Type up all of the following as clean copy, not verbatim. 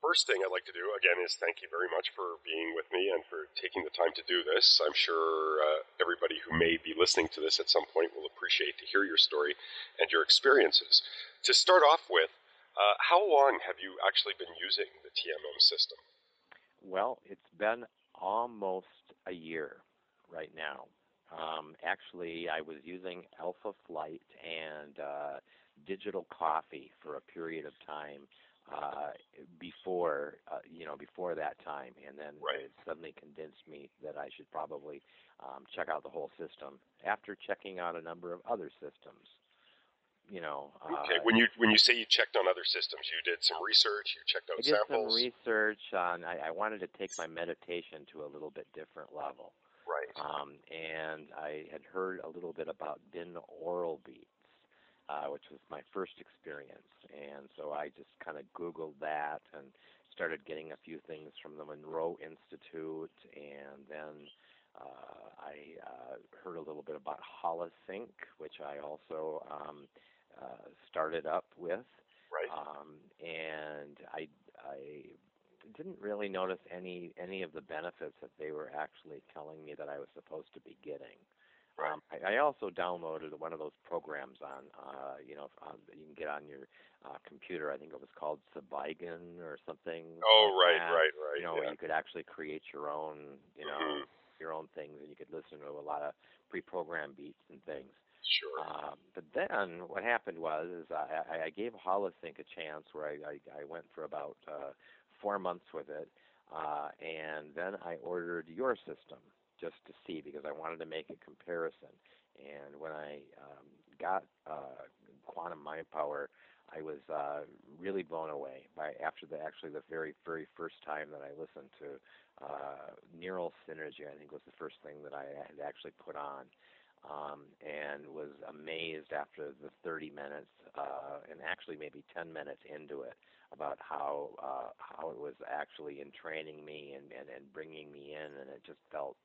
First thing I'd like to do, again, is thank you very much for being with me and for taking the time to do this. I'm sure everybody who may be listening to this at some point will appreciate to hear your story and your experiences. To start off with, how long have you actually been using the TMM system? Well, it's been almost a year right now. Actually, I was using Alpha Flight and Digital Coffee for a period of time uh, before that time, and then Right. it suddenly convinced me that I should probably check out the whole system after checking out a number of other systems. You know, Okay. When you say you checked on other systems, you did some research, you checked I out did some samples. research on. I wanted to take my meditation to a little bit different level. Right. And I had heard a little bit about binaural beats, which was my first experience. And so I just kind of Googled that and started getting a few things from the Monroe Institute. And then I heard a little bit about Holosync, which I also started up with. Right. And I didn't really notice any of the benefits that they were actually telling me that I was supposed to be getting. Right. I also downloaded one of those programs that you can get on your computer. I think it was called Sabigan or something Oh, like right, that. right, right. Where Yeah. you could actually create Hmm. your own things, and you could listen to a lot of pre-programmed beats and things. Sure. But then what happened was is I gave Holosync a chance where I went for about 4 months with it, and then I ordered your system just to see because I wanted to make a comparison. And when I got Quantum Mind Power, I was really blown away by after the very first time that I listened to Neural Synergy. I think was the first thing that I had actually put on and was amazed after the 30 minutes and actually maybe 10 minutes into it about how it was actually entraining me and bringing me in, and it just felt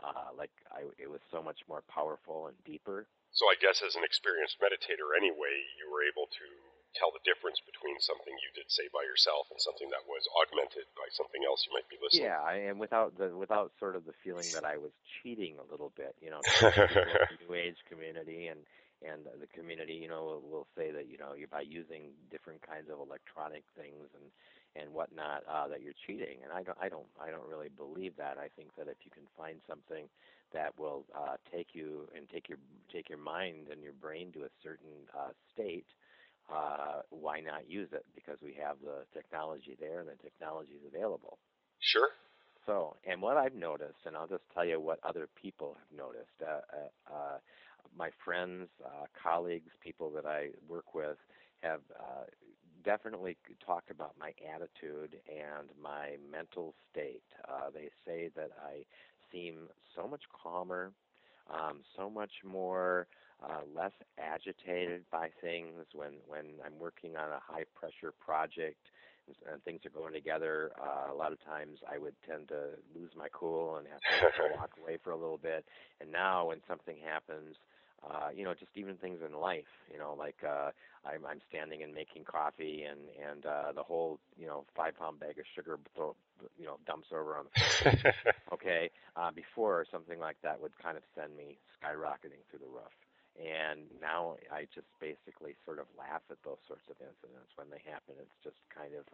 it was so much more powerful and deeper. So I guess as an experienced meditator anyway, you were able to tell the difference between something you did say by yourself and something that was augmented by something else you might be listening Yeah, to. and without sort of the feeling that I was cheating a little bit, because some people in the New Age community and the community, will say that you by using different kinds of electronic things and whatnot that you're cheating, and I don't really believe that. I think that if you can find something that will take you and take your mind and your brain to a certain state, why not use it? Because we have the technology there and the technology is available. Sure. So, and what I've noticed, and I'll just tell you what other people have noticed. My friends, colleagues, people that I work with have definitely talked about my attitude and my mental state. They say that I seem so much calmer, so much more less agitated by things when I'm working on a high pressure project and things are going together. A lot of times I would tend to lose my cool and have to walk away for a little bit. And now when something happens, just even things in life, like I'm standing and making coffee, and the whole 5 pound bag of sugar dumps over on the floor. Okay, before something like that would kind of send me skyrocketing through the roof. And now I just basically sort of laugh at those sorts of incidents when they happen. It's just kind of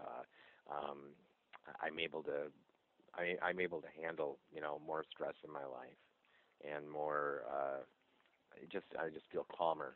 I'm able to I'm able to handle more stress in my life and more I just feel calmer,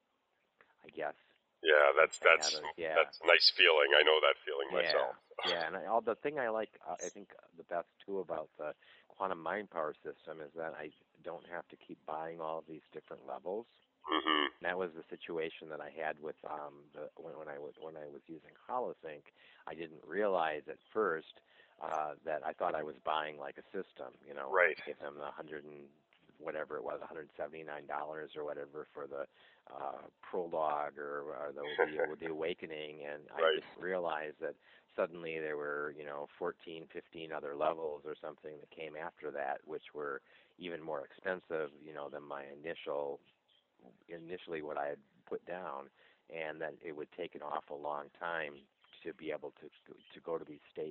I guess. Yeah, that's I had that's a yeah. that's a nice feeling. I know that feeling Yeah, myself. yeah, and all the thing I like, I think the best too about the quantum mind power system is that I don't have to keep buying all of these different levels. Hmm. And that was the situation that I had with when I was using HoloSync. I didn't realize at first that I thought I was buying like a system. I Right. gave them the hundred and whatever it was, $179 or whatever for the prologue or the awakening, and I Right. didn't realize that suddenly there were 14, 15 other levels or something that came after that, which were even more expensive, than my initially what I had put down, and that it would take an awful long time to be able to go to these states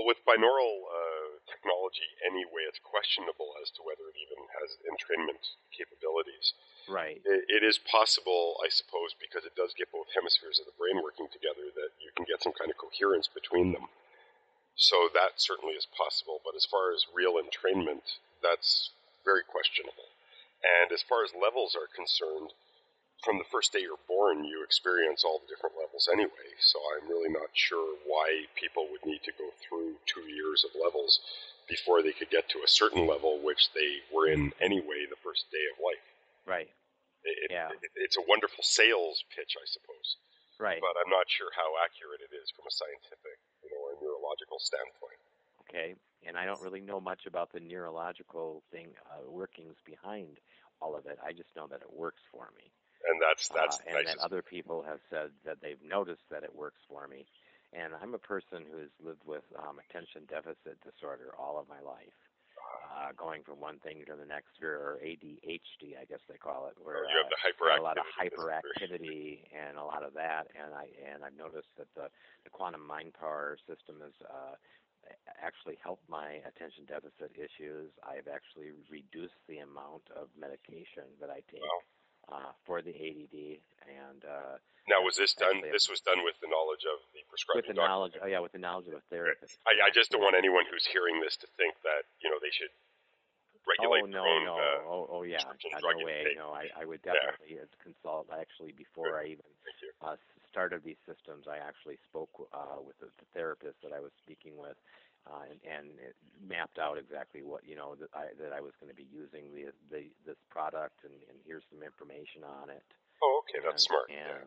Well, with binaural technology anyway, it's questionable as to whether it even has entrainment capabilities. Right. It is possible, I suppose, because it does get both hemispheres of the brain working together, that you can get some kind of coherence between them. So that certainly is possible. But as far as real entrainment, that's very questionable. And as far as levels are concerned, from the first day you're born, you experience all the different levels anyway. So I'm really not sure why people would need to go through 2 years of levels before they could get to a certain level, which they were in anyway the first day of life. Right. It's a wonderful sales pitch, I suppose. Right. But I'm not sure how accurate it is from a scientific, or neurological standpoint. Okay. And I don't really know much about the neurological workings behind all of it. I just know that it works for me. And that's and that other people have said that they've noticed that it works for me. And I'm a person who has lived with attention deficit disorder all of my life, going from one thing to the next, or ADHD, I guess they call it, where you have the hyperactivity, a lot of hyperactivity and a lot of that. And I've noticed that the quantum mind power system has actually helped my attention deficit issues. I've actually reduced the amount of medication that I take. Wow. For the ADD, and now was this done? This was done with the knowledge of the prescribing with the knowledge. Oh yeah, with the knowledge of a therapist. I just don't want anyone who's hearing this to think that they should regulate their own. Oh yeah, drug no way. intake. No, I would definitely consult. Actually, before I even started these systems, I actually spoke with the therapist that I was speaking with. And it mapped out exactly what that I was going to be using this product, and here's some information on it. Oh, okay, that's smart.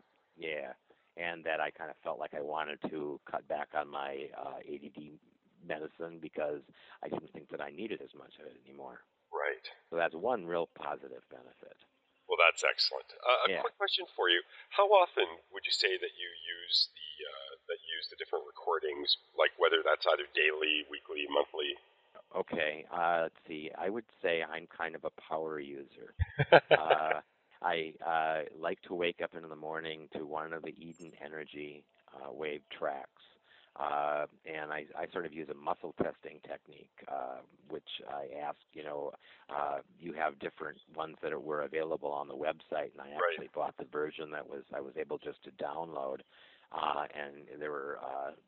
And that I kind of felt like I wanted to cut back on my ADD medicine because I didn't think that I needed as much of it anymore. Right. So that's one real positive benefit. Well, that's excellent. A quick question for you: how often would you say that you use the different recordings, like whether that's either daily, weekly, monthly? Okay, let's see. I would say I'm kind of a power user. I like to wake up in the morning to one of the Eden Energy wave tracks. And I sort of use a muscle testing technique, which I ask, you have different ones that were available on the website, and I actually bought the version that I was able just to download. And there were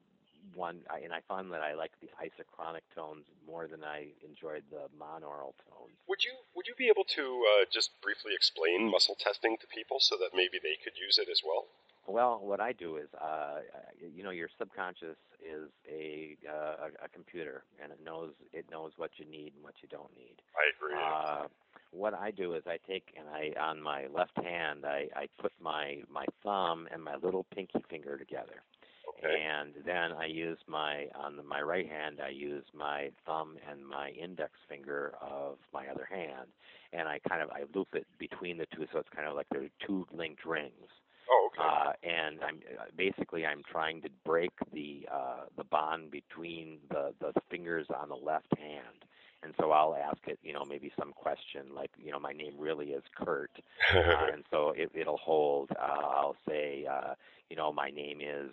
and I found that I liked the isochronic tones more than I enjoyed the monaural tones. Would you be able to just briefly explain muscle testing to people so that maybe they could use it as well? Well, what I do is, your subconscious is a computer, and it knows what you need and what you don't need. I agree. What I do is I take and on my left hand I put my thumb and my little pinky finger together. Okay. And then on my right hand, I use my thumb and my index finger of my other hand, and I loop it between the two, so it's kind of like they're two linked rings. Oh, okay. And I'm trying to break the bond between the fingers on the left hand. And so I'll ask it, maybe some question like, my name really is Kurt, and so it'll hold. I'll say, my name is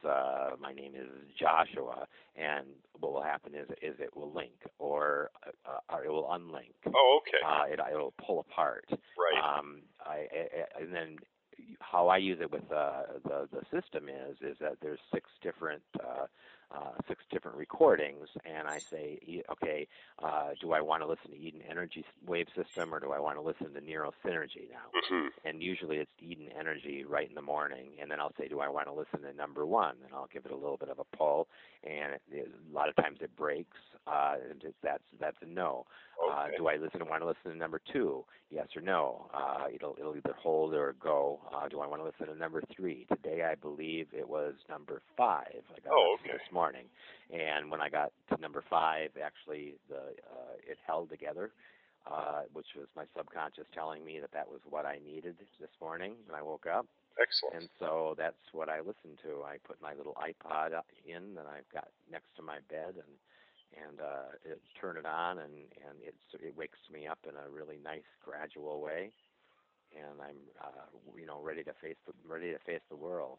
Joshua, and what will happen is it will link or it will unlink. Oh, okay. It'll pull apart. Right. And then how I use it with the system is that there's six different recordings, and I say, okay, do I want to listen to Eden Energy wave system, or do I want to listen to Neurosynergy now? Mm-hmm. And usually it's Eden Energy right in the morning, and then I'll say, do I want to listen to number one? And I'll give it a little bit of a pull, and a lot of times it breaks, and that's a no. Okay. Do I want to listen to number two? Yes or no? It'll either hold or go. Do I want to listen to number three? Today I believe it was number 5. I got this morning, and when I got to number 5, actually it held together, which was my subconscious telling me that was what I needed this morning when I woke up. Excellent. And so that's what I listen to. I put my little iPod in that I've got next to my bed, and turn it on, and it wakes me up in a really nice, gradual way. I'm ready to face the world.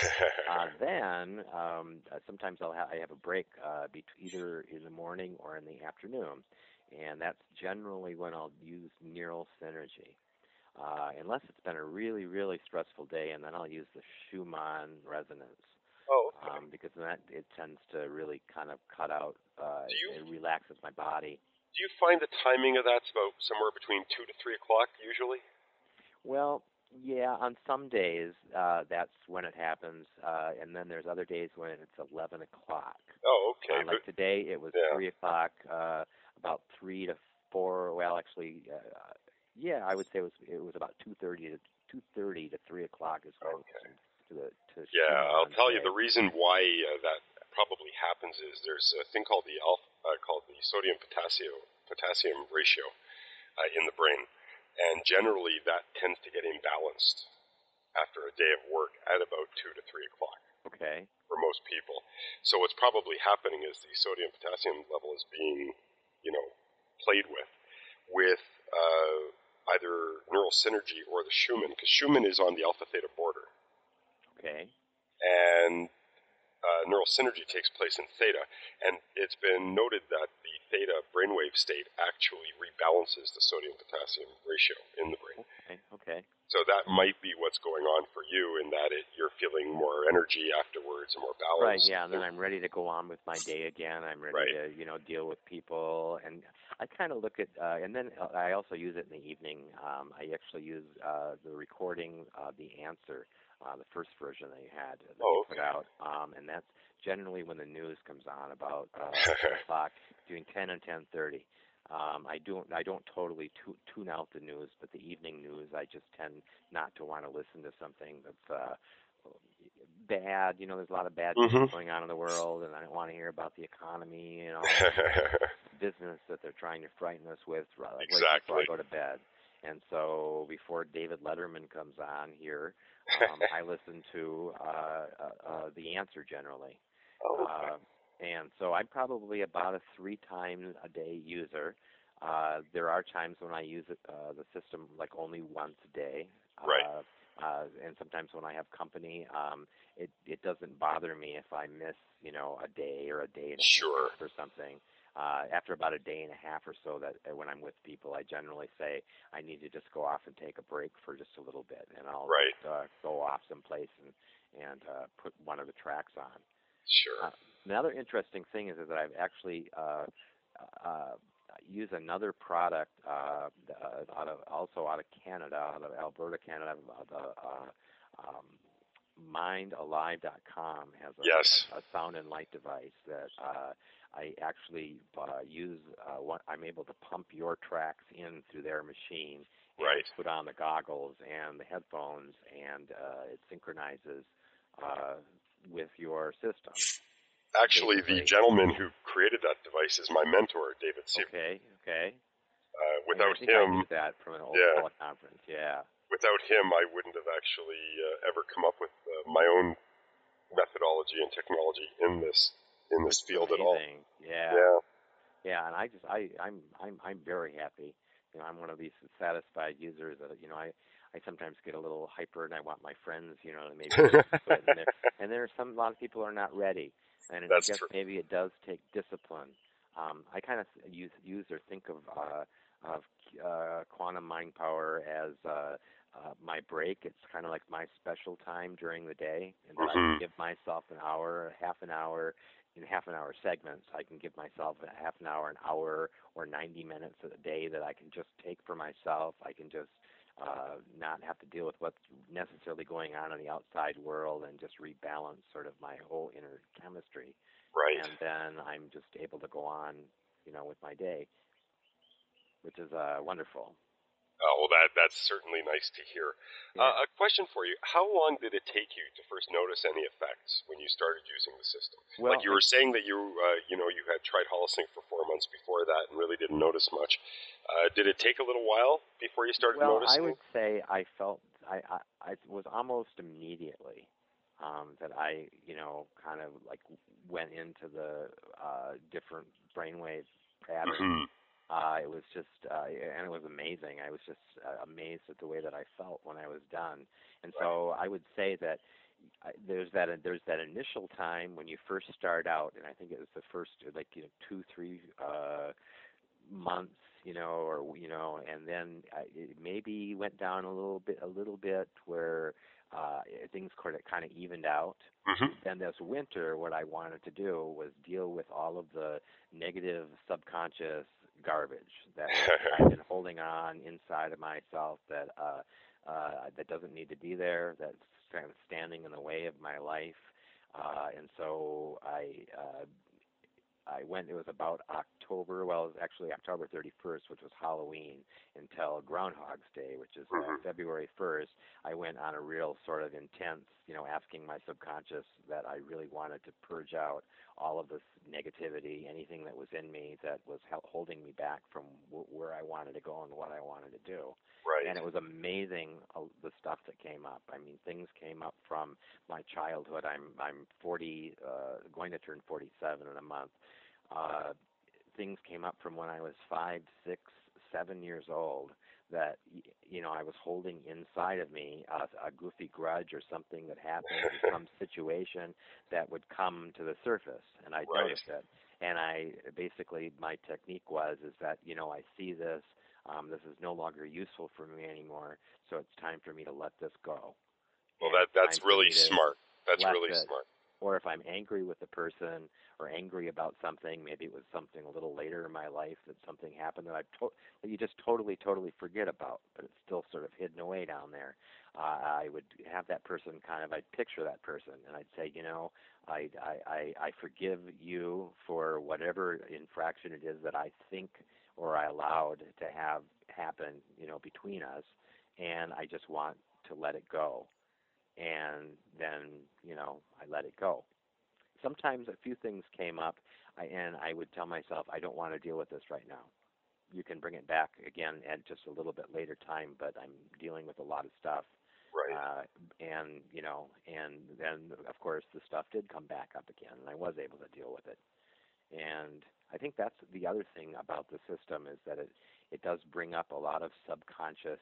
Then sometimes I have a break either in the morning or in the afternoon, and that's generally when I'll use Neural Synergy. Unless it's been a really, really stressful day, and then I'll use the Schumann resonance. Oh, okay. Because then it tends to really kind of cut out, it Do relaxes my body. you find the timing of that's about somewhere between 2 to 3 o'clock usually? Well, yeah, on some days that's when it happens, and then there's other days when it's 11 o'clock. Oh, okay. Like today, it was Yeah. 3 o'clock, about 3 to 4. Well, actually, yeah, I would say it was about 2:30 to 3 o'clock is when Okay. to Yeah, I'll Schumann tell you today. the reason why that probably happens is there's a thing called the sodium potassium ratio in the brain, and generally that tends to get imbalanced after a day of work at about 2 to 3 o'clock Okay. for most people. So what's probably happening is the sodium potassium level is being, played with either neural synergy or the Schumann, because Schumann is on the alpha theta border, Okay. and neural synergy takes place in theta, and it's been noted that the theta brainwave state actually rebalances the sodium potassium ratio in the brain. Okay. Okay. So that might be what's going on for you in that you're feeling more energy afterwards and more Right, balance. yeah, and then I'm ready to go on with my day again. I'm ready Right. to, deal with people, and I kind of look at, and then I also use it in the evening. I actually use the recording, the answer, the first version that you had that you put Okay. out, and that's generally when the news comes on about 10 o'clock, between 10 and 10:30. I don't totally tune out the news, but the evening news I just tend not to want to listen to something that's bad. There's a lot of bad things Mhm. going on in the world, and I don't want to hear about the economy and all business that they're trying to frighten us with right before I Exactly. go to bed. And so before David Letterman comes on here, I listen to The Answer generally. Okay. Uh, and so I'm probably about a 3 times a day user. There are times when I use the system like only once a day. Right. And sometimes when I have company, it doesn't bother me if I miss, a day or a day and a Sure. half or something. After about a day and a half or so, that when I'm with people, I generally say I need to just go off and take a break for just a little bit, and I'll Right. just go off someplace and put one of the tracks on. Sure. Another interesting thing is that I've actually use another product out of Canada, out of Alberta, Canada. The um, MindAlive.com has Yes. a sound and light device that I actually use. I'm able to pump your tracks in through their machine and Right. put on the goggles and the headphones, and it synchronizes with your system. Actually, the Basically. gentleman who created that device is my mentor, David Siever. Okay. Okay. I Without think I knew him, that from an old yeah, teleconference. Yeah. without him, I wouldn't have actually ever come up with my own methodology and technology in this It's field at all. amazing. Yeah. Yeah. Yeah, and I'm very happy. I'm one of these satisfied users that I sometimes get a little hyper and I want my friends, to maybe listen to it, and there's a lot of people are not ready, and I That's guess true. maybe it does take discipline. I kind of use or think of quantum mind power as my break. It's kind of like my special time during the day, and that I can Hmm. give myself an hour, half an hour, in half-an-hour segments. I can give myself a half an hour, or 90 minutes a day that I can just take for myself. I can just not have to deal with what's necessarily going on in the outside world and just rebalance sort of my whole inner chemistry. Right. And then I'm just able to go on, with my day, which is wonderful. Oh, well, that's certainly nice to hear. Yeah. A question for you: how long did it take you to first notice any effects when you started using the system? Like Well, you were saying that you had tried Holosync for 4 months before that and really didn't notice much. Did it take a little while before you started I noticing? would say I felt I was almost immediately that I kind of like went into the different brainwave patterns, Hmm. It was just, and it was amazing. I was just amazed at the way that I felt when I was done. And so I would say that there's that initial time when you first start out, and I think it was the first 2-3 months, and then it maybe went down a little bit where things kind of evened out. Hmm. Then this winter, what I wanted to do was deal with all of the negative subconscious garbage that I've been holding on inside of myself that doesn't need to be there, that's kind of standing in the way of my life. And so I went, it was about October, well, it was actually October 31st, which was Halloween, until Groundhog's Day, which is Hmm. February 1st. I went on a real sort of intense, asking my subconscious that I really wanted to purge out all of this negativity, anything that was in me that was holding me back from where I wanted to go and what I wanted to do. Right. And it was amazing, the stuff that came up. I mean, things came up from my childhood. I'm 40, going to turn 47 in a month. Uh, Things came up from when I was 5, 6, 7 years old that I was holding inside of me a goofy grudge or something that happened in some situation that would come to the surface, and I'd Right. notice it. And I basically, my technique is that I see this. This is no longer useful for me anymore, so it's time for me to let this go. Well, And it's that's time for really me to smart. That's let really this, smart. or if I'm angry with the person or angry about something, maybe it was something a little later in my life that something happened that you just totally, totally forget about, but it's still sort of hidden away down there. I would have that person I'd picture that person, and I'd say, I forgive you for whatever infraction it is that I think or I allowed to have happen, between us, and I just want to let it go. And then, I let it go. Sometimes a few things came up, and I would tell myself, I don't want to deal with this right now. You can bring it back again at just a little bit later time, but I'm dealing with a lot of stuff. Right. And then, of course, the stuff did come back up again, and I was able to deal with it. And I think that's the other thing about the system is that it does bring up a lot of subconscious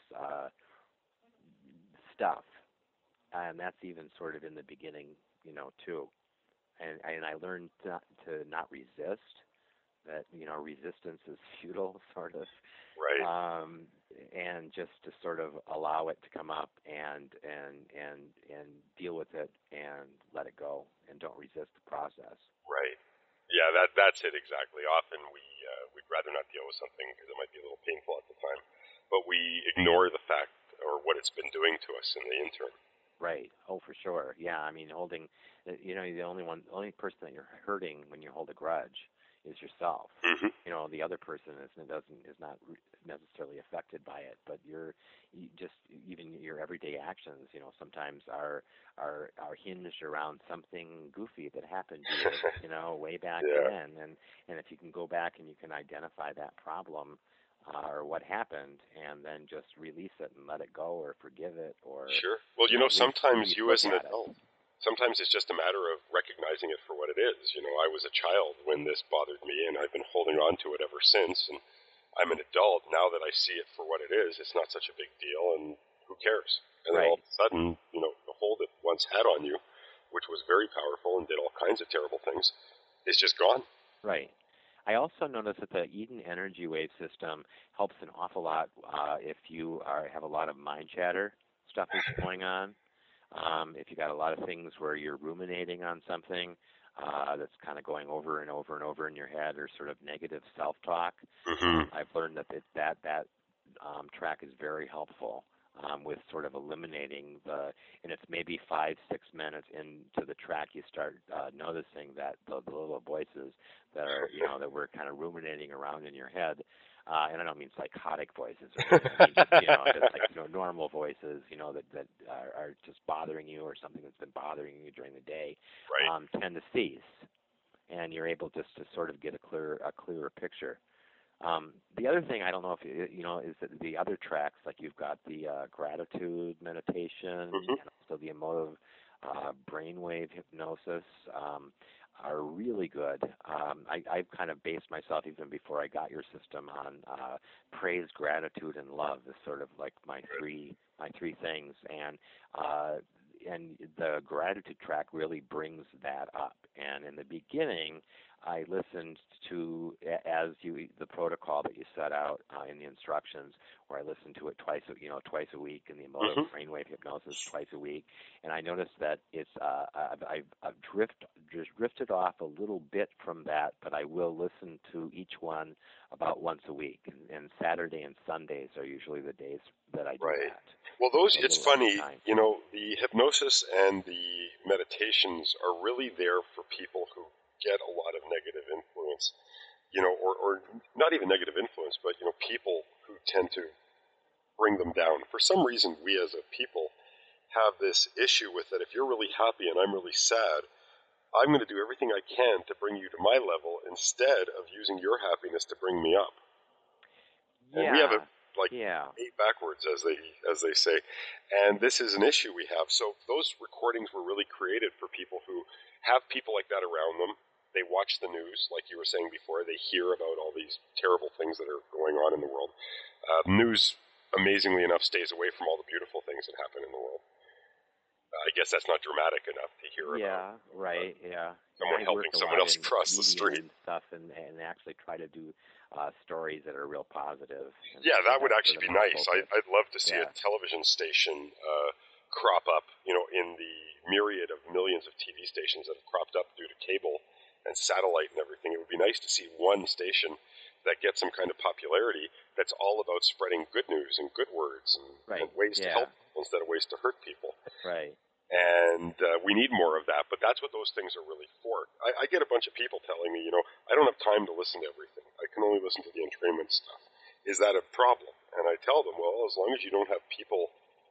stuff, and that's even sort of in the beginning, too. And I learned to not resist. That resistance is futile, sort of, Right. and just to sort of allow it to come up and deal with it and let it go and don't resist the process. Right. Yeah, that's it exactly. Often we'd rather not deal with something because it might be a little painful at the time, but we ignore the fact or what it's been doing to us in the interim. Right. Oh, for sure. Yeah. I mean, the only person that you're hurting when you hold a grudge is yourself. Hmm. The other person is not necessarily affected by it, but you just even your everyday actions, sometimes are hinged around something goofy that happened to you, way back Yeah. when, and if you can go back and you can identify that problem or what happened, and then just release it and let it go, or forgive it, or Sure. Well, at least sometimes you look as an at it. adult, sometimes it's just a matter of recognizing it for what it is. I was a child when this bothered me, and I've been holding on to it ever since. And I'm an adult now that I see it for what it is. It's not such a big deal, and who cares? And then all Right, of a sudden, the hold it once had on you, which was very powerful and did all kinds of terrible things, is just gone. right. I also noticed that the Eden energy wave system helps an awful lot if you have a lot of mind chatter stuff is going on. If you got a lot of things where you're ruminating on something that's kind of going over and over and over in your head, or sort of negative self-talk, Hmm. I've learned that track is very helpful with sort of eliminating and it's maybe 5-6 minutes into the track you start noticing that the little voices that are that we're kind of ruminating around in your head. And I don't mean psychotic voices or anything. I mean just like normal voices, that are just bothering you, or something that's been bothering you during the day, Right. tend to cease, and you're able just to sort of get a clearer picture. The other thing, I don't know if is that the other tracks, like you've got the gratitude meditation, Hmm. and also the emotive brainwave hypnosis are really good. I've kind of based myself, even before I got your system, on praise, gratitude, and love is sort of like my three things, and the gratitude track really brings that up. And in the beginning, I listened to the protocol that you set out in the instructions, where I listened to it twice a week, and the emotive brainwave hypnosis twice a week. And I noticed that it's I've drifted off a little bit from that, but I will listen to each one about once a week. And Saturday and Sundays are usually the days that I do that. Well, it's funny, the hypnosis and the meditations are really there for people who get a lot of negative influence, or not even negative influence, but, people who tend to bring them down. For some reason, we as a people have this issue with that. If you're really happy and I'm really sad, I'm going to do everything I can to bring you to my level instead of using your happiness to bring me up. Yeah. And we have it eight backwards, as they say. And this is an issue we have. So those recordings were really created for people who have people like that around them. They watch the news, like you were saying before. They hear about all these terrible things that are going on in the world. News, amazingly enough, stays away from all the beautiful things that happen in the world. I guess that's not dramatic enough to hear about. Yeah, right, yeah. Someone helping someone else across the street. And stuff, and actually try to do stories that are real positive. Yeah, that would actually be nice. I'd love to see a television station crop up, in the myriad of millions of TV stations that have cropped up due to cable and satellite and everything. It would be nice to see one station that gets some kind of popularity that's all about spreading good news and good words and ways to help people instead of ways to hurt people. Right. And we need more of that, but that's what those things are really for. I get a bunch of people telling me, I don't have time to listen to everything. I can only listen to the entrainment stuff. Is that a problem? And I tell them, well, as long as you don't have people,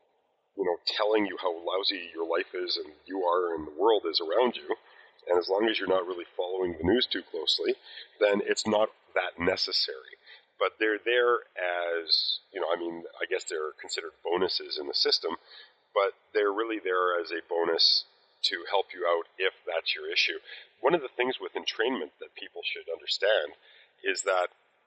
telling you how lousy your life is and you are and the world is around you, and as long as you're not really following the news too closely, then it's not that necessary. But they're there as, I guess they're considered bonuses in the system, but they're really there as a bonus to help you out if that's your issue. One of the things with entrainment that people should understand is that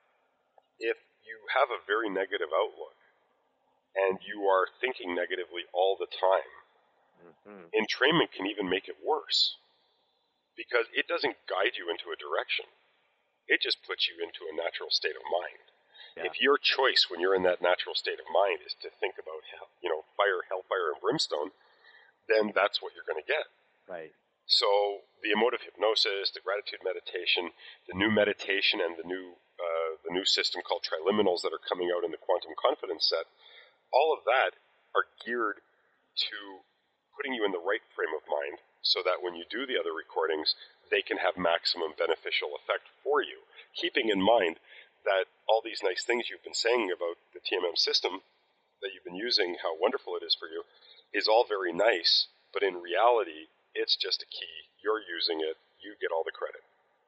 if you have a very negative outlook and you are thinking negatively all the time, entrainment can even make it worse because it doesn't guide you into a direction. It just puts you into a natural state of mind. Yeah. If your choice when you're in that natural state of mind is to think about, fire, hellfire, and brimstone, then that's what you're going to get. Right. So the emotive hypnosis, the gratitude meditation, the new meditation, and the new system called Triliminals that are coming out in the Quantum Confidence set, all of that are geared to putting you in the right frame of mind so that when you do the other recordings, they can have maximum beneficial effect for you, keeping in mind that all these nice things you've been saying about the TMM system that you've been using, how wonderful it is for you, is all very nice, but in reality, it's just a key. You're using it, you get all the credit.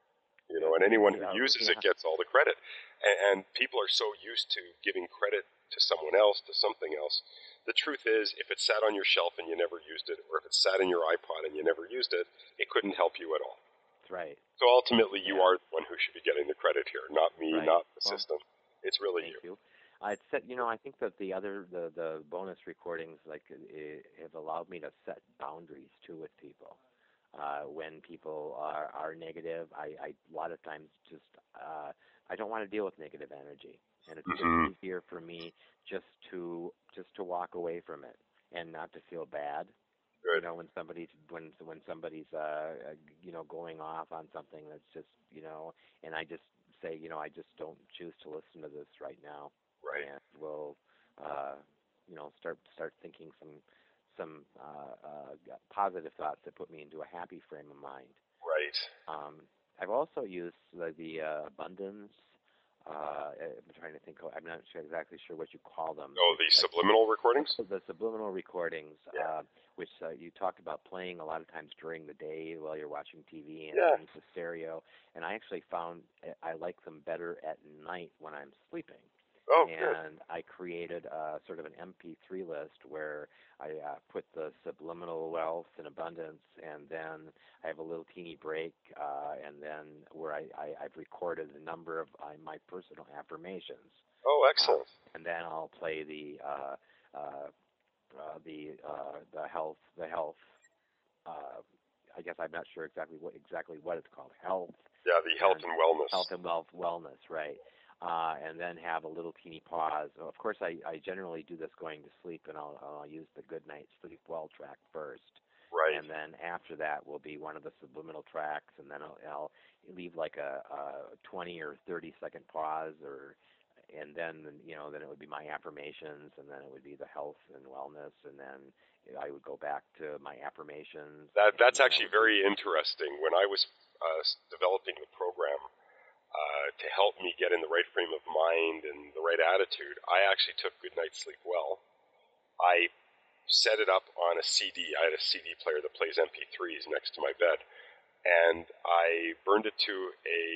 And anyone who uses it gets all the credit. And people are so used to giving credit to someone else, to something else. The truth is, if it sat on your shelf and you never used it, or if it sat in your iPod and you never used it, it couldn't help you at all. That's right. So ultimately, you are the one who should be getting the credit here, not me, not the system. It's really you. I think that the bonus recordings have allowed me to set boundaries too with people. When people are negative, I a lot of times just I don't want to deal with negative energy, and it's easier for me just to walk away from it and not to feel bad. Good. When somebody's going off on something that's just and I just say I just don't choose to listen to this right now. Right. And we'll start thinking some positive thoughts that put me into a happy frame of mind. Right. I've also used the abundance. I'm trying to think. I'm not exactly sure what you call them. Oh, the subliminal recordings? The subliminal recordings, which you talked about playing a lot of times during the day while you're watching TV and underneath the stereo. And I actually found I like them better at night when I'm sleeping. Oh, good. And I created sort of an MP3 list where I put the subliminal wealth and abundance, and then I have a little teeny break, and then where I've recorded a number of my personal affirmations, Oh, uh, excellent. and then I'll play the health. Uh, I guess I'm not sure exactly what it's called. Yeah, the health And and wellness. health and wellness, right? And then have a little teeny pause. Of course, I generally do this going to sleep, and I'll use the Good Night Sleep Well track first, Right. and then after that will be one of the subliminal tracks, and then I'll leave like a 20 or 30-second pause, and then then it would be my affirmations, and then it would be the health and wellness, and then I would go back to my affirmations, and That's then I actually would do. very interesting. When I was developing the program to help me get in the right frame of mind and the right attitude, I actually took Good Night Sleep Well. I set it up on a CD. I had a CD player that plays MP3s next to my bed, and I burned it to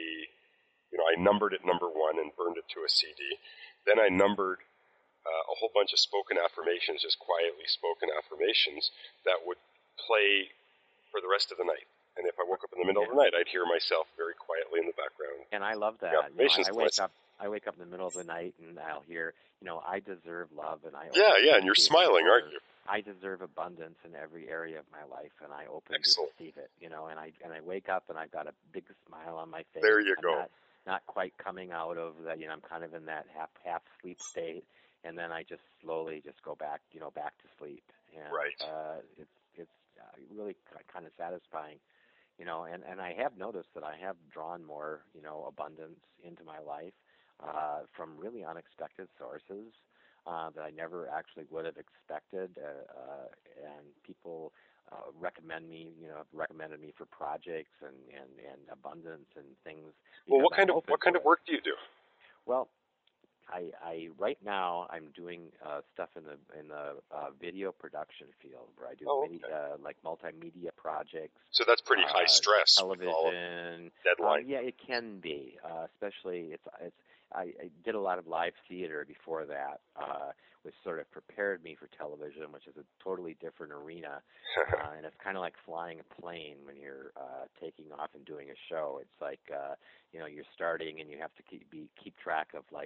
I numbered it number one and burned it to a CD. Then I numbered a whole bunch of spoken affirmations, just quietly spoken affirmations that would play for the rest of the night. And if I woke up in the middle of Yeah. the night, I'd hear myself very quietly in the background. And I love The that. affirmations I to wake myself. up. I wake up in the middle of the night and I'll hear, I deserve love, and I Yeah, open yeah, to and you're receive it. smiling, aren't Or you? I deserve abundance in every area of my life, and I open to Excellent. receive it. And I wake up and I've got a big smile on my face. There you I'm go. not quite coming out of that. I'm kind of in that half sleep state, and then I just slowly just go back, back to sleep. And Right. it's really kind of satisfying. And I have noticed that I have drawn more, abundance into my life from really unexpected sources that I never actually would have expected. And people have recommended me for projects and abundance and things Well, because I'm what open kind to of it. work do you do? Well, I right now I'm doing stuff in the video production field where I do Oh, okay. like multimedia projects, So that's pretty high stress with all of television. deadline. Yeah, it can be, especially it's. I did a lot of live theater before that, which sort of prepared me for television, which is a totally different arena, and it's kind of like flying a plane when you're taking off and doing a show. It's like you're starting and you have to keep track of like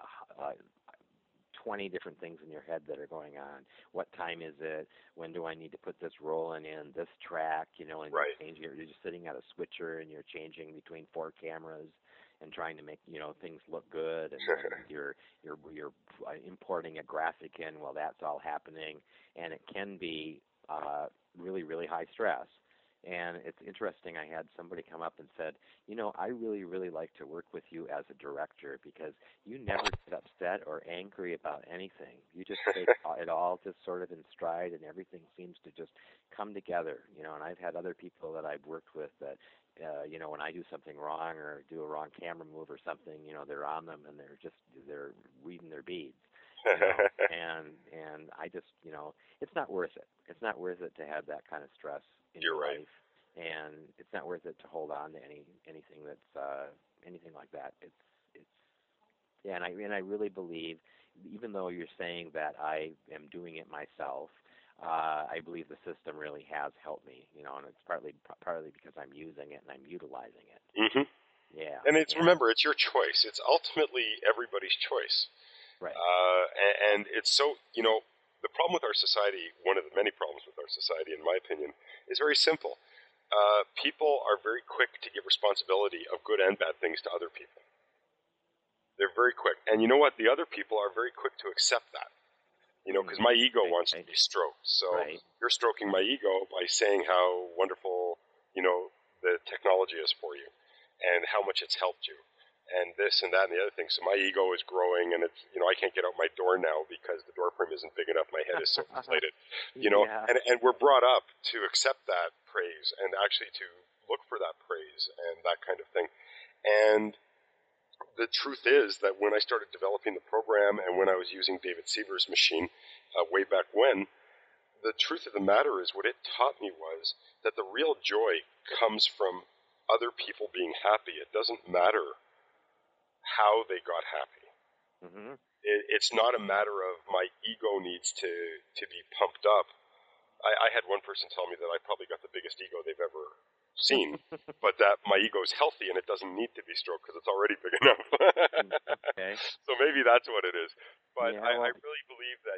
20 different things in your head that are going on. What time is it? When do I need to put this rolling in this track? And Right. you're just sitting at a switcher and you're changing between four cameras and trying to make things look good, and then you're importing a graphic in while that's all happening, and it can be really really high stress. And it's interesting. I had somebody come up and said, I really, really like to work with you as a director because you never get upset or angry about anything. You just take it all just sort of in stride, and everything seems to just come together. And I've had other people that I've worked with that, when I do something wrong or do a wrong camera move or something, they're on them and they're reading their beads. And I just, it's not worth it. It's not worth it to have that kind of stress in You're your right. life, and it's not worth it to hold on to anything that's anything like that. It's yeah, and I really believe, even though you're saying that I am doing it myself, I believe the system really has helped me, and it's partly because I'm using it and I'm utilizing it. Hmm. Yeah, And yeah, remember, it's your choice. It's ultimately everybody's choice. right. And it's so, the problem with our society, one of the many problems with our society, in my opinion, is very simple. People are very quick to give responsibility of good and bad things to other people. They're very quick. And you know what? The other people are very quick to accept that. Because my ego Right, wants to right, be stroked. So right. you're stroking my ego by saying how wonderful, the technology is for you and how much it's helped you and this and that and the other thing. So my ego is growing, and it's, I can't get out my door now because the door frame isn't big enough. My head is so inflated, Yeah, and we're brought up to accept that praise and actually to look for that praise and that kind of thing. And the truth is that when I started developing the program and when I was using David Siever's machine way back when, the truth of the matter is what it taught me was that the real joy comes from other people being happy. It doesn't matter how they got happy. mhm, It's not a matter of my ego needs to be pumped up. I had one person tell me that I probably got the biggest ego they've ever seen, but that my ego is healthy and it doesn't need to be stroked because it's already big enough. Okay. So maybe that's what it is. But Yeah. I Well. really believe that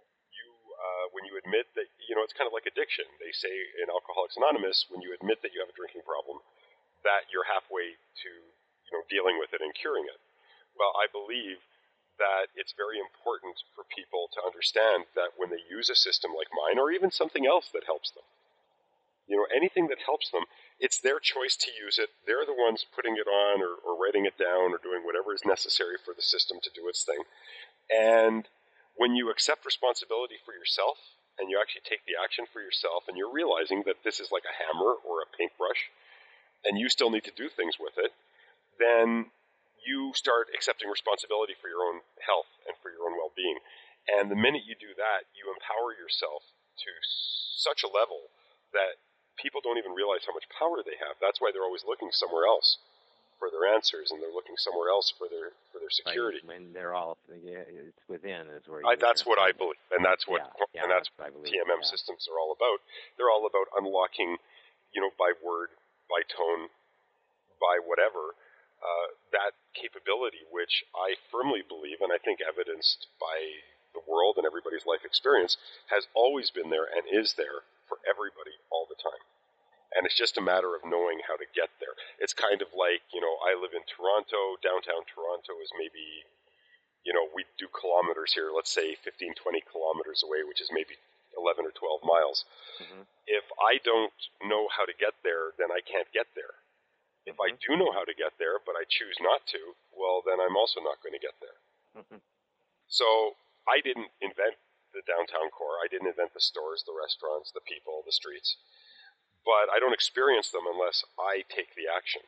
when you admit that, it's kind of like addiction. They say in Alcoholics Anonymous, when you admit that you have a drinking problem, that you're halfway to, dealing with it and curing it. Well, I believe that it's very important for people to understand that when they use a system like mine, or even something else that helps them, anything that helps them, it's their choice to use it. They're the ones putting it on or writing it down or doing whatever is necessary for the system to do its thing. And when you accept responsibility for yourself and you actually take the action for yourself and you're realizing that this is like a hammer or a paintbrush and you still need to do things with it, then you start accepting responsibility for your own health and for your own well-being. And the minute you do that, you empower yourself to such a level that people don't even realize how much power they have. That's why they're always looking somewhere else for their answers, and they're looking somewhere else for their security. Right. When they're all, it's within is where That's what I believe, and that's what that's what I believe. TMM systems are all about. They're all about unlocking, by word, by tone, by whatever, that capability, which I firmly believe, and I think evidenced by the world and everybody's life experience, has always been there and is there for everybody all the time. And it's just a matter of knowing how to get there. It's kind of like, I live in Toronto. Downtown Toronto is maybe, we do kilometers here, let's say 15, 20 kilometers away, which is maybe 11 or 12 miles. Mm-hmm. If I don't know how to get there, then I can't get there. If I do know how to get there, but I choose not to, well, then I'm also not going to get there. Mm-hmm. So I didn't invent the downtown core. I didn't invent the stores, the restaurants, the people, the streets. But I don't experience them unless I take the action.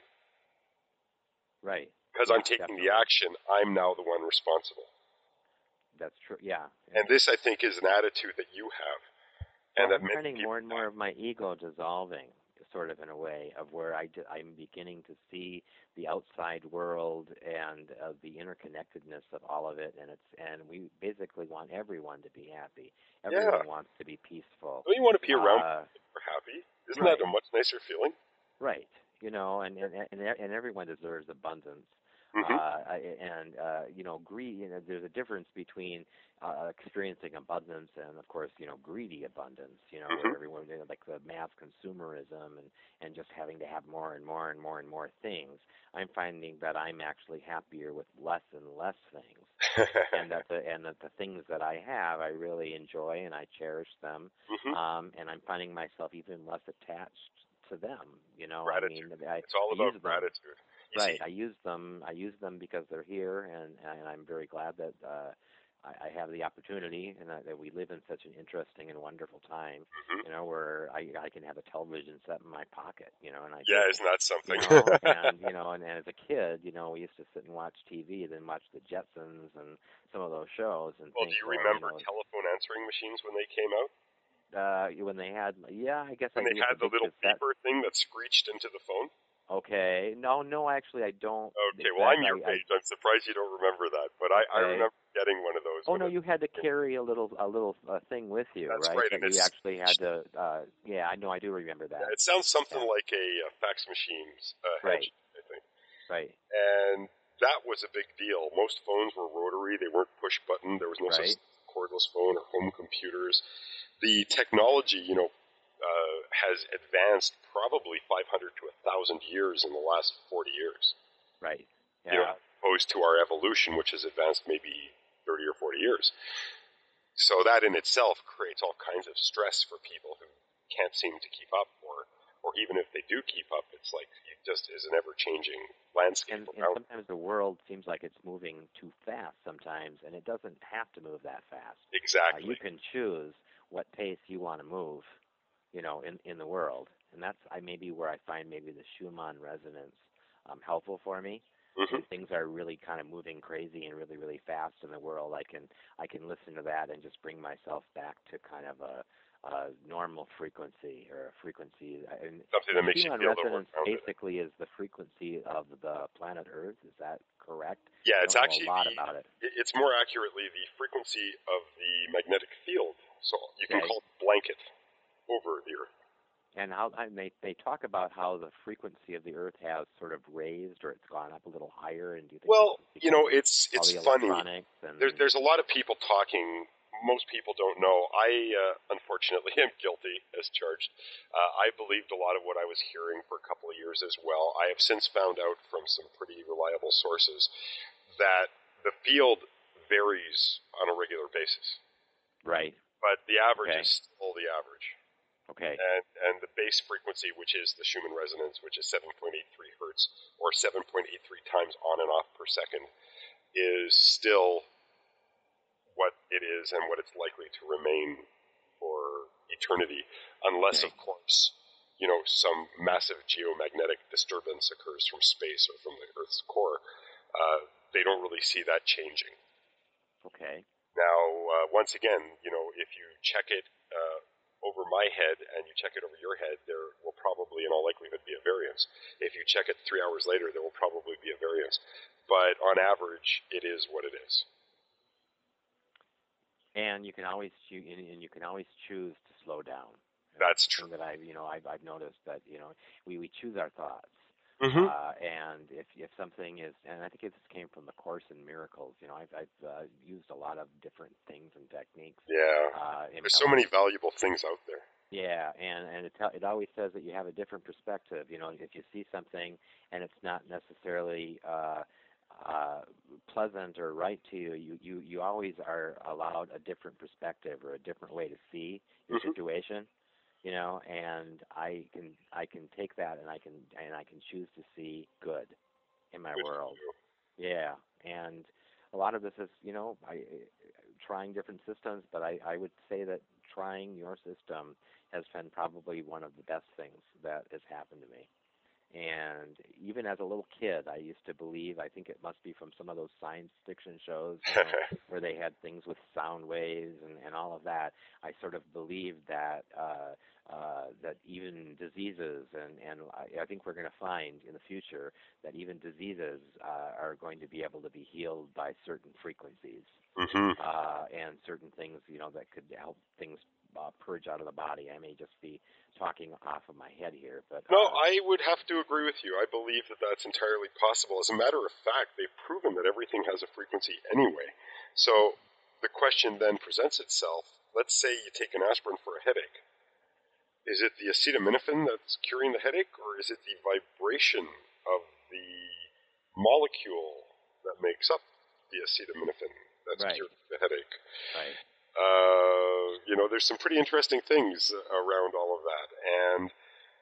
Right. Because I'm taking the action, I'm now the one responsible. That's true. Yeah. And this, I think, is an attitude that you have. And I'm finding more and more of my ego dissolving, sort of in a way, of where I'm beginning to see the outside world and the interconnectedness of all of it, and we basically want everyone to be happy. Everyone wants to be peaceful. Don't you want to be around people who are happy? Isn't that a much nicer feeling? Right. And everyone deserves abundance. Greed. There's a difference between experiencing abundance and, of course, greedy abundance. Where everyone, like the mass consumerism and just having to have more and more and more and more things. I'm finding that I'm actually happier with less and less things, and that the things that I have, I really enjoy and I cherish them. And I'm finding myself even less attached to them. Gratitude. It's all about gratitude. Right. I use them because they're here, and I'm very glad that I have the opportunity, and that we live in such an interesting and wonderful time. Where I can have a television set in my pocket. And isn't that something? And as a kid, we used to sit and watch TV, then watch the Jetsons and some of those shows. And do you remember telephone answering machines when they came out? When they had, I guess when I they had the little beeper thing that screeched into the phone. Okay. No, actually, I don't. Okay, well, I'm your age. I'm surprised you don't remember that, but I remember getting one of those. Oh no, you had to carry a little thing with you, That's right? And you actually had to. I know. I do remember that. Yeah, it sounds something like a fax machine's handshake, I think. Right. And that was a big deal. Most phones were rotary; they weren't push button. There was no such cordless phone or home computers. The technology, has advanced probably 500 to 1,000 years in the last 40 years. Right. Yeah. Opposed to our evolution, which has advanced maybe 30 or 40 years. So that in itself creates all kinds of stress for people who can't seem to keep up, or even if they do keep up, it's like it just is an ever-changing landscape. And sometimes the world seems like it's moving too fast sometimes, and it doesn't have to move that fast. Exactly. You can choose what pace you want to move, in the world. And that's maybe where I find maybe the Schumann resonance helpful for me. When things are really kind of moving crazy and really, really fast in the world, I can listen to that and just bring myself back to kind of normal frequency or a frequency. And Something that makes you Schumann feel a little more resonance grounded. basically is the frequency of the planet Earth. Is that correct? Yeah, I it's don't know a actually lot about it. it's more accurately the frequency of the magnetic field. So you can Okay. call it blanket over the Earth. And how they talk about how the frequency of the Earth has sort of raised or it's gone up a little higher. And do you think Well, this is because of it's all the funny. electronics and There's a lot of people talking. Most people don't know. I unfortunately am guilty as charged. I believed a lot of what I was hearing for a couple of years as well. I have since found out from some pretty reliable sources that the field varies on a regular basis, right? but the average Okay. is still the average. Okay. And the base frequency, which is the Schumann resonance, which is 7.83 hertz or 7.83 times on and off per second, is still what it is and what it's likely to remain for eternity, unless, Okay. of course, some massive geomagnetic disturbance occurs from space or from the Earth's core. They don't really see that changing. Okay. Now, once again, if you check it over my head and you check it over your head, there will probably, in all likelihood, be a variance. If you check it 3 hours later, there will probably be a variance. But on average, it is what it is. And you can always choose to slow down. And That's the true. thing that I've noticed that we choose our thoughts. Mm-hmm. And if something is, and I think this came from the Course in Miracles. I've used a lot of different things and techniques. Yeah. In There's so many valuable things out there. Yeah, and it always says that you have a different perspective. If you see something and it's not necessarily pleasant or right to you, you always are allowed a different perspective or a different way to see your Mm-hmm. situation. And I can take that and I can choose to see good in my Good for world. you. Yeah, and a lot of this is trying different systems, but I would say that trying your system has been probably one of the best things that has happened to me. And even as a little kid, I used to believe, I think it must be from some of those science fiction shows, where they had things with sound waves and all of that. I sort of believed that that even diseases, and I think we're going to find in the future that even diseases are going to be able to be healed by certain frequencies. Mm-hmm. And certain things, that could help things purge out of the body. I may just be talking off of my head here, but No, I would have to agree with you. I believe that that's entirely possible. As a matter of fact, they've proven that everything has a frequency anyway. So the question then presents itself. Let's say you take an aspirin for a headache. Is it the acetaminophen that's curing the headache, or is it the vibration of the molecule that makes up the acetaminophen that's Right. curing the headache? right. There's some pretty interesting things around all of that, and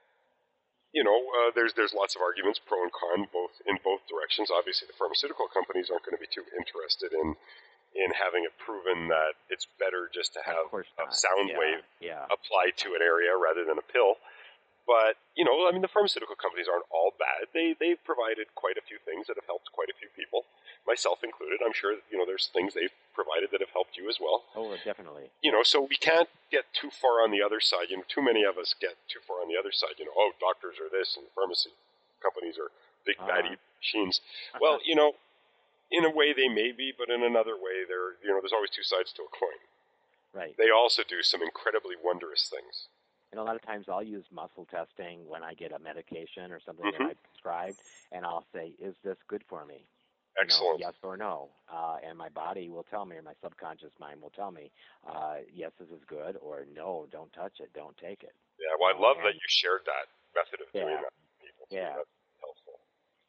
there's lots of arguments, pro and con, in both directions. Obviously, the pharmaceutical companies aren't going to be too interested in having it proven that it's better just to have a sound wave applied to an area rather than a pill. But the pharmaceutical companies aren't all bad. They've provided quite a few things that have helped quite a few people, myself included. I'm sure there's things they've provided that have helped you as well. Oh, definitely. So we can't get too far on the other side. Too many of us get too far on the other side. Doctors are this and pharmacy companies are big bad evil machines. Well, in a way they may be, but in another way there's always two sides to a coin. Right. They also do some incredibly wondrous things. And a lot of times I'll use muscle testing when I get a medication or something that I prescribed, and I'll say, is this good for me? Excellent. Yes or no. And my body will tell me, or my subconscious mind will tell me, yes, this is good, or no, don't touch it, don't take it. Yeah, well, I love that you shared that method of doing that with people. Yeah. That's helpful.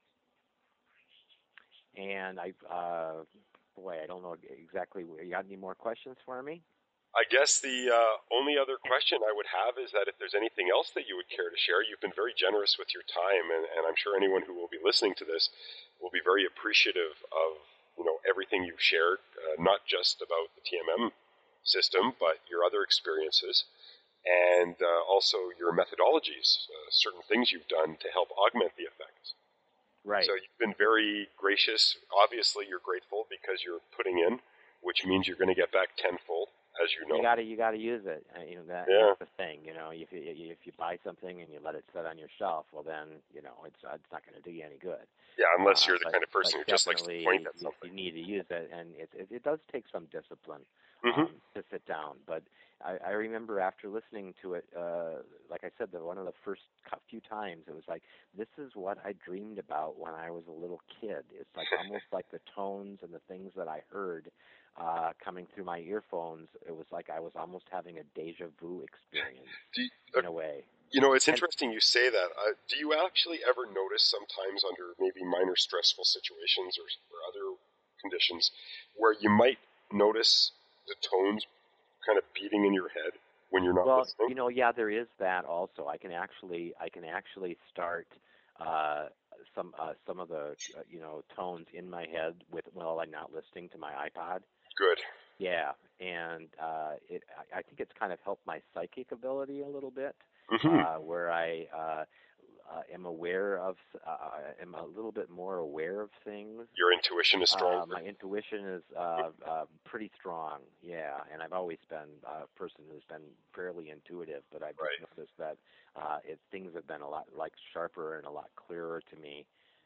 And I don't know exactly. You got any more questions for me? I guess the only other question I would have is that if there's anything else that you would care to share. You've been very generous with your time, and I'm sure anyone who will be listening to this will be very appreciative of everything you've shared, not just about the TMM system, but your other experiences, and also your methodologies, certain things you've done to help augment the effects. Right. So you've been very gracious. Obviously, you're grateful because you're putting in, which means you're going to get back tenfold as you know. You gotta use it. Yeah. That's the thing. If you buy something and you let it sit on your shelf, well then it's not going to do you any good. Yeah, unless you're the But kind of person who just likes to point definitely at something. you need to use it, and it does take some discipline Hmm. to sit down. But I remember after listening to it, like I said, one of the first few times, it was like, this is what I dreamed about when I was a little kid. It's like almost like the tones and the things that I heard coming through my earphones. It was like I was almost having a deja vu experience Do you, in a way. it's And interesting you say that. Do you actually ever notice sometimes under maybe minor stressful situations or other conditions where you might notice the tones kind of beating in your head when you're not well, listening? yeah, there is that also. I can actually start uh, some of the tones in my head while I'm not listening to my iPod. Good. Yeah, and I think it's kind of helped my psychic ability a little bit, Hmm. where I am aware of, am a little bit more aware of things. Your intuition is stronger. My intuition is pretty strong, yeah, and I've always been a person who's been fairly intuitive, but I've just Right. noticed that things have been a lot like sharper and a lot clearer to me,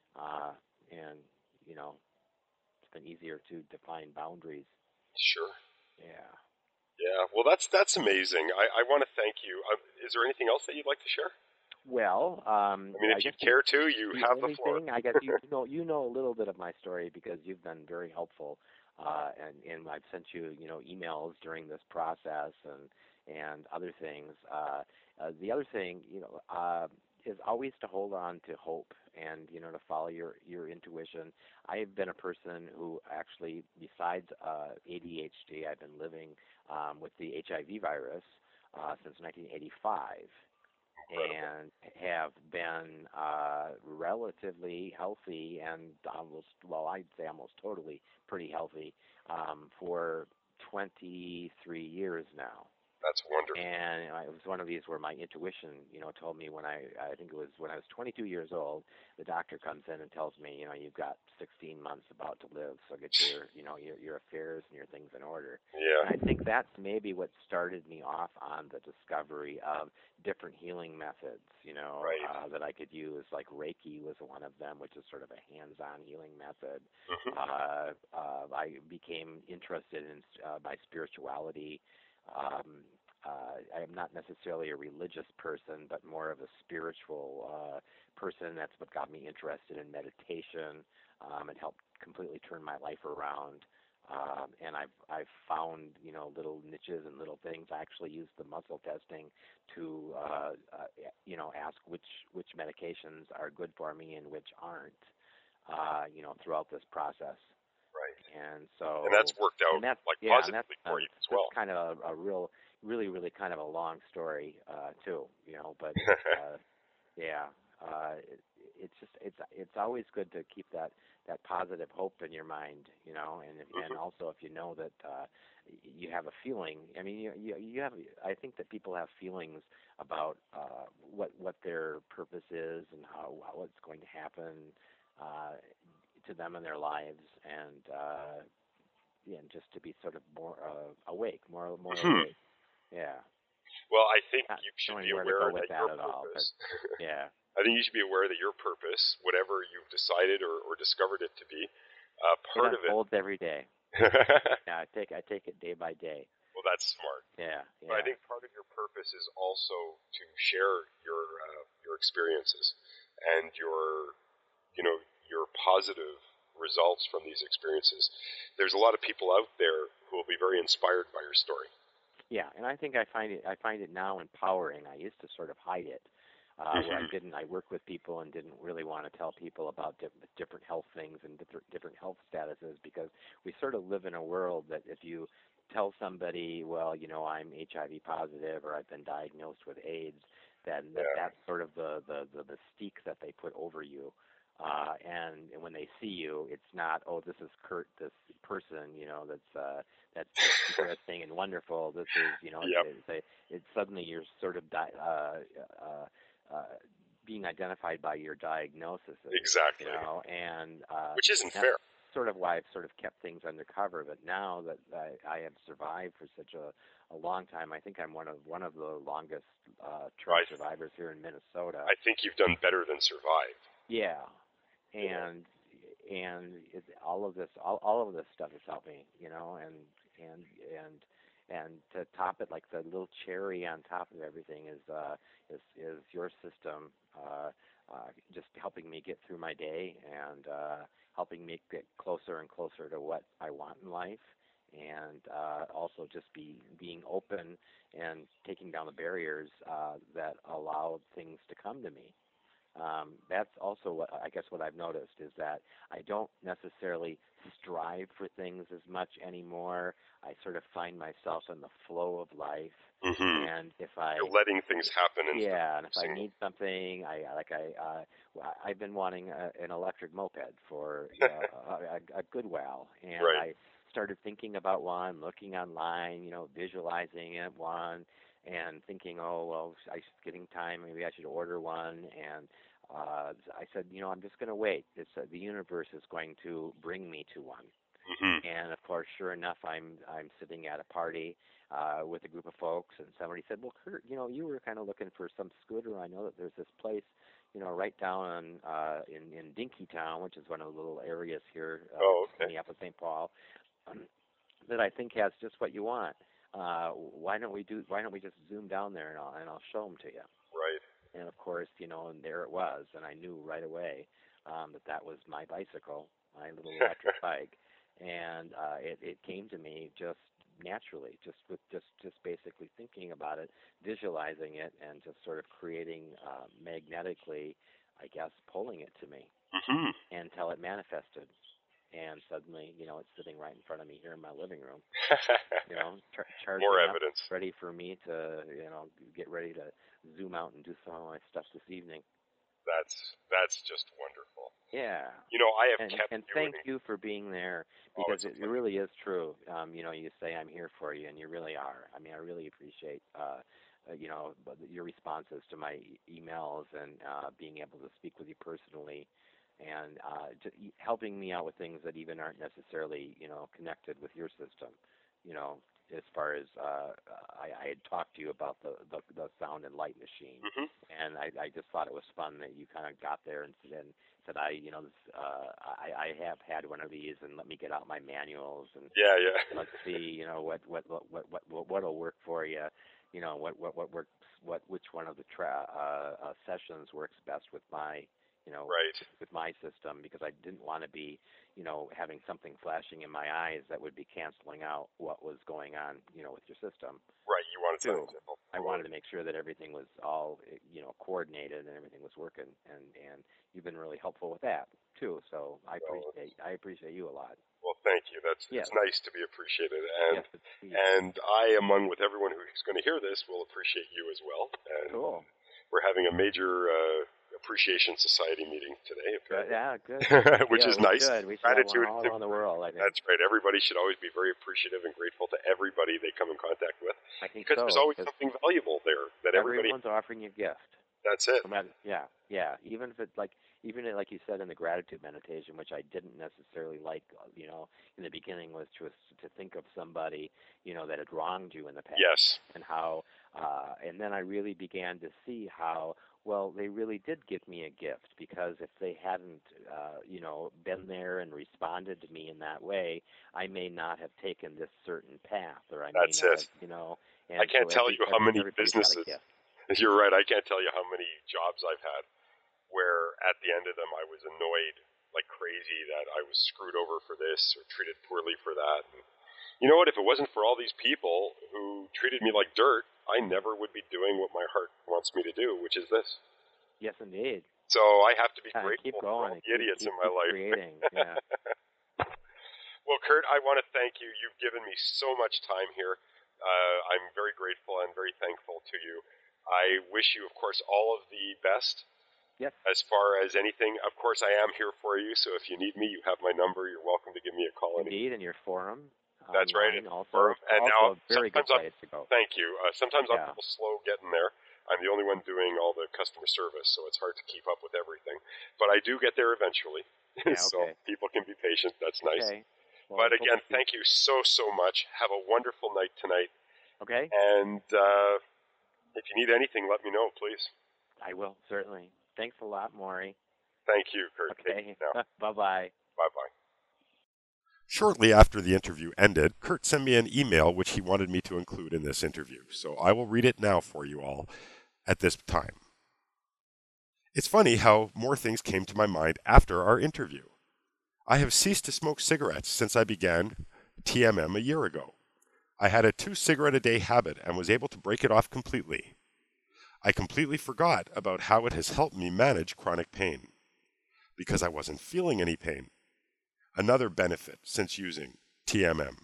and it's been easier to define boundaries. Sure. Yeah. Yeah. Well, that's amazing. I want to thank you. Is there anything else that you'd like to share? Well, I mean, I if you guess care to, you the have the only floor. thing I guess you know a little bit of my story because you've been very helpful, and I've sent you emails during this process and other things. The other thing is always to hold on to hope and to follow your intuition. I've been a person who actually, besides ADHD, I've been living with the HIV virus since 1985 Incredible. and have been relatively healthy and almost, well, I'd say almost totally pretty healthy for 23 years now. That's wonderful. And it was one of these where my intuition, told me I think it was when I was 22 years old, the doctor comes in and tells me, you've got 16 months about to live, so get your affairs and your things in order. And I Yeah. think that's maybe what started me off on the discovery of different healing methods, Right. that I could use. Like Reiki was one of them, which is sort of a hands-on healing method. Hmm. I became interested in my spirituality. I am not necessarily a religious person, but more of a spiritual person. That's what got me interested in meditation. It helped completely turn my life around. And I've found little niches and little things. I actually use the muscle testing to ask which medications are good for me and which aren't. Throughout this process. Right. And And that's so, worked out and that's like yeah, and positively for you as that's well. kind of a really kind of a long story too, but yeah, it's just it's always good to keep that positive hope in your mind, and Hmm. also if you know that you have a feeling. I mean, you have. I think that people have feelings about what their purpose is and how it's going to happen uh, to them in their lives, and yeah, and just to be sort of more awake, more Hmm. awake. Yeah, Well, I think not you should knowing be where to go aware with that that your at all, but purpose, yeah, I think you should be aware that your purpose, whatever you've decided or discovered it to be, it part of it. unfolds every day. Yeah, I take it day by day. Well, that's smart. Yeah, But I yeah, think part of your purpose is also to share your experiences and your positive results from these experiences. There's a lot of people out there who will be very inspired by your story. yeah. And I find it now empowering. I used to sort of hide it. Where Hmm. I worked with people and didn't really want to tell people about different health things and different health statuses because we sort of live in a world that if you tell somebody, well, I'm HIV positive or I've been diagnosed with AIDS, then Yeah. that's sort of the mystique that they put over you. And when they see you, it's not, oh, this is Kurt, this person, that's interesting and wonderful. This is, Yep. it's suddenly you're sort of being identified by your diagnosis, Exactly. and Which isn't that's fair. sort of why I've sort of kept things undercover. But now that I have survived for such a long time, I think I'm one of the longest term survivors here in Minnesota. I think you've done better than survive. Yeah, and all of this stuff is helping, and to top it, like the little cherry on top of everything is your system, just helping me get through my day and helping me get closer and closer to what I want in life, and also just being open and taking down the barriers that allow things to come to me. That's also what I've noticed is that I don't necessarily strive for things as much anymore. I sort of find myself in the flow of life, and if you're letting things happen, and if I need something, I've been wanting an electric moped for a good while, and I started thinking about one, looking online, visualizing it, and thinking, oh, well, it's getting time, maybe I should order one. And I said, I'm just going to wait. The universe is going to bring me to one. And of course, sure enough, I'm sitting at a party with a group of folks, and somebody said, well, Kurt, you were kind of looking for some scooter. I know that there's this place, right down in Dinkytown, which is one of the little areas here, Minneapolis, St. Paul, that I think has just what you want. Why don't we just zoom down there and I'll show them to you. Right. And of course, and there it was, and I knew right away that was my bicycle, my little electric bike, and it came to me just naturally, just basically thinking about it, visualizing it, and just sort of creating magnetically, I guess, pulling it to me until it manifested. And suddenly, it's sitting right in front of me here in my living room. Charging more up, evidence, ready for me to, get ready to zoom out and do some of my stuff this evening. That's just wonderful. Yeah. I have kept and thank you for being there, because it really is true. You say I'm here for you, and you really are. I mean, I really appreciate your responses to my emails and being able to speak with you personally. And just helping me out with things that even aren't necessarily, connected with your system. As far as I had talked to you about the sound and light machine, and I just thought it was fun that you kind of got there and said, I have had one of these, and let me get out my manuals and let's see, what'll work for you, what works, which one of the sessions works best with my with my system, because I didn't want to be, having something flashing in my eyes that would be canceling out what was going on, with your system. Right. You wanted something simple. I wanted to make sure that everything was all, coordinated and everything was working, and you've been really helpful with that too. So I appreciate you a lot. Well, thank you. It's nice to be appreciated, and I, among with everyone who's going to hear this, will appreciate you as well. And cool. We're having a major Appreciation Society meeting today. Yeah, good. Which is nice. Good. We should gratitude have one all around the world. I think. That's right. Everybody should always be very appreciative and grateful to everybody they come in contact with. I think because there's always something valuable there that everyone's offering you a gift. That's it. Yeah. Even if it's like you said in the gratitude meditation, which I didn't necessarily like, in the beginning, was to think of somebody, that had wronged you in the past. Yes. And how, and then I really began to see how, well, they really did give me a gift, because if they hadn't, been there and responded to me in that way, I may not have taken this certain path, or I may not have, And I can't tell you how many businesses. You're right. I can't tell you how many jobs I've had where at the end of them I was annoyed like crazy that I was screwed over for this or treated poorly for that. And you know what? If it wasn't for all these people who treated me like dirt, I never would be doing what my heart wants me to do, which is this. Yes, indeed. So I have to be grateful for all the idiots in my life. Yeah. Well, Kurt, I want to thank you. You've given me so much time here. I'm very grateful and very thankful to you. I wish you, of course, all of the best. Yes. As far as anything, of course, I am here for you. So if you need me, you have my number. You're welcome to give me a call. Indeed, in your forum. That's right. Also, and also now, a very good place to go. Thank you. Sometimes I'm a little slow getting there. I'm the only one doing all the customer service, so it's hard to keep up with everything. But I do get there eventually. Yeah, So okay. people can be patient. That's nice. Okay. Well, But hope again, to see. thank you so, so much. Have a wonderful night tonight. Okay. And if you need anything, let me know, please. I will, certainly. Thanks a lot, Maury. Thank you, Kurt. Take Okay. care now. Bye-bye. Bye-bye. Shortly after the interview ended, Kurt sent me an email which he wanted me to include in this interview. So I will read it now for you all at this time. It's funny how more things came to my mind after our interview. I have ceased to smoke cigarettes since I began TMM a year ago. I had a 2 cigarette a day habit and was able to break it off completely. I completely forgot about how it has helped me manage chronic pain because I wasn't feeling any pain. Another benefit since using TMM.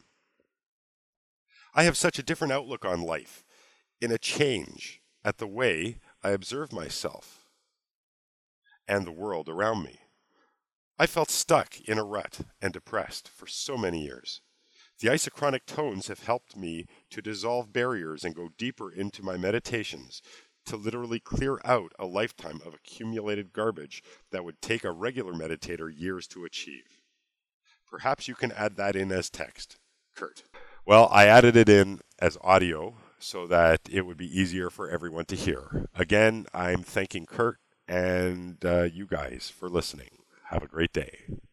I have such a different outlook on life, in a change at the way I observe myself and the world around me. I felt stuck in a rut and depressed for so many years. The isochronic tones have helped me to dissolve barriers and go deeper into my meditations to literally clear out a lifetime of accumulated garbage that would take a regular meditator years to achieve. Perhaps you can add that in as text, Kurt. Well, I added it in as audio so that it would be easier for everyone to hear. Again, I'm thanking Kurt and you guys for listening. Have a great day.